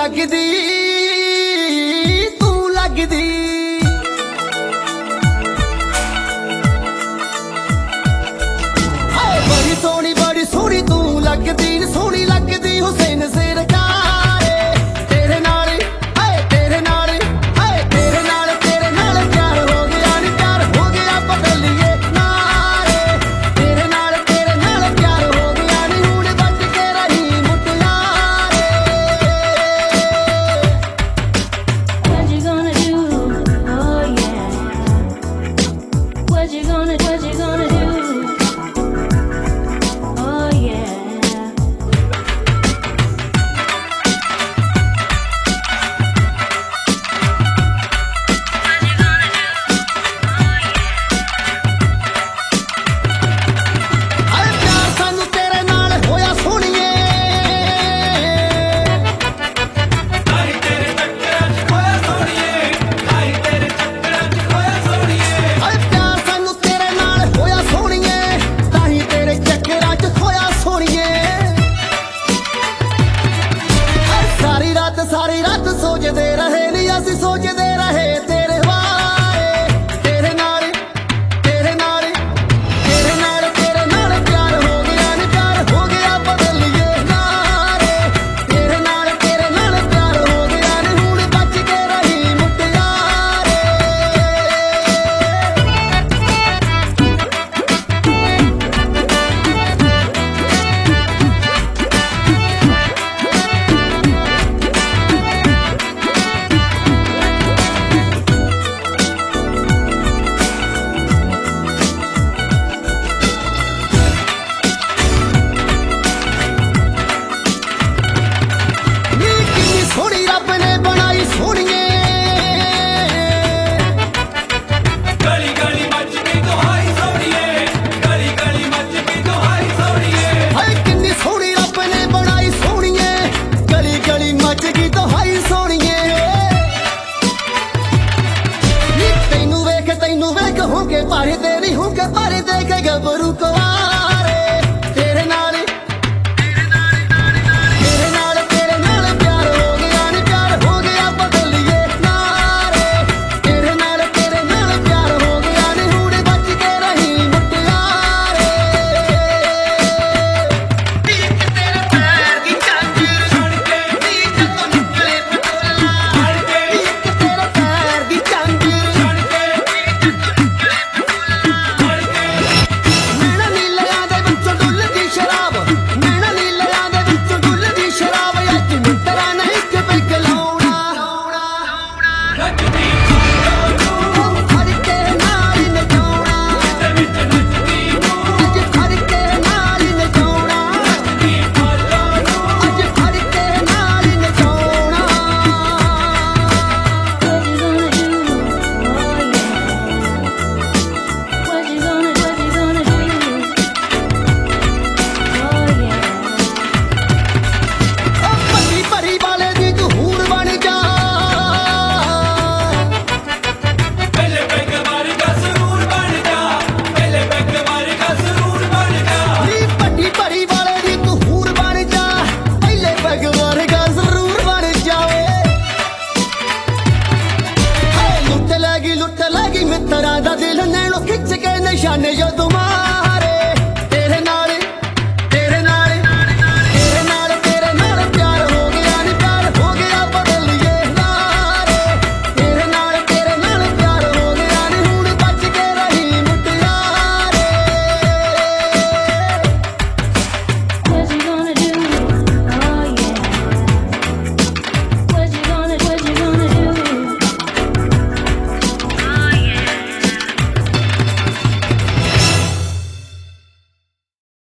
लगदी तू लगदी बड़ी सोहनी तू लगदी सोहनी लगदी हुसैन सिर कारे तेरे नाल तेरे नाल तेरे नाल प्यार हो गया नी प्यार हो गया बदलिए नारे तेरे नाल प्यार हो गया नी हुण बच के रही मुटियारे What you gonna do? Oh yeah. What you gonna do? Oh yeah. अरे प्यार सानू तेरे नाल होया सोहणीए ताही तेरे चक्करां च खोया सोहणीए ताही तेरे चक्करां च खोया सोहणीए अरे प्यार सानू तेरे नाल होया सोहणीए ताही तेरे चक्करां च खोया सोहणीए सारी रात सोचदे रहे नी असीं सोचदे रहे तेरे बारे तेरे नाल प्यार हो गया नी प्यार हो गया बदलिए नारे तेरे नाल प्यार हो गया नी हुण बच के रही मुटियारे नी किन्नी सोहनी रब ने बनाई सोहणीए गली गली मचदी दुहाई सोहणीए गली गली मचदी दुहाई सोहणीए हाय किन्नी सोहनी रब ने बनाई सोहणीए गली गली मच गई दुहाई सोहणीए नी तैनू वेख हो के भर दे नी हो के भर दे के गबरू कुआरे तेरे नाल प्यार हो गया नी प्यार हो गया बदलिए नारे तेरे नाल प्यार हो गया नी हुण बच के रही मुटियारे एक तेरे पैर दी झांझर छड़ के ਜਦੋਂ ਨਿਕਲੇ ਪਟੋਲਾ छड़ के ਇੱਕ ਤੇਰੇ ਪੈਰ ਦੀ ਝਾਂਜਰ छड़ के छड़ के ਨੈਣਾ ਨੀਲਿਆਂ ਦੇ ਵਿੱਚੋਂ ਡੁੱਲਦੀ ਸ਼ਰਾਬ ਨੈਣਾ ਨੀਲਿਆਂ ਦੇ ਵਿੱਚੋਂ ਡੁੱਲਦੀ ਸ਼ਰਾਬ ਅੱਜ ਮਿੱਤਰਾ ਨਹੀਂ ਕਿ ਬਿਕ ਲਾਉਣਾ ਨੱਚਦੀ ਨੂੰ ਫੜ ਕੇ ਨਾਲ ਹੀ ਨਚਾਉਣਾ ਤੇ ਵਿੱਚ ਨੱਚਦੀ ਨੂੰ ਅੱਜ ਫੜ ਕੇ ਨਾਲ ਹੀ ਨਚਾਉਣਾ ਦੀ ਫਾਲਾ ਨੂੰ ਅੱਜ ਫੜ ਕੇ ਨਾਲ ਹੀ ਨਚਾਉਣਾ What you gonna do? Oh yeah. What you gonna do? Oh yeah. ਭੱਜੀ ਭਰੀ ਵਾਲੇ ਦੀ ਤੂੰ ਹੂਰ ਬਣ ਜਾ ਪਹਿਲੇ ਪੈਗ ਮਾਰੇਗਾ ਜ਼ਰੂਰ ਬਣ ਜਾ ਪਹਿਲੇ ਪੈਗ ਮਾਰੇਗਾ ਜ਼ਰੂਰ ਬਣ ਜਾ ਨੀ ਭੱਜੀ ਭਰੀ ਵਾਲੇ ਦੀ ਤੂੰ ਹੂਰ ਬਣ ਜਾ ਪਹਿਲੇ ਪੈਗ ਵਰਗਾ ਜ਼ਰੂਰ ਬਣ ਜਾਵੇ ਹਾਏ ਲੁੱਟ ਲੱਗੀ ਮਿੱਤਰਾਂ ਦਾ ਦਿਲ ਨੈਣੋਂ ਖਿੱਚ ਕੇ ਨਿਸ਼ਾਨੇ ਜਦੋਂ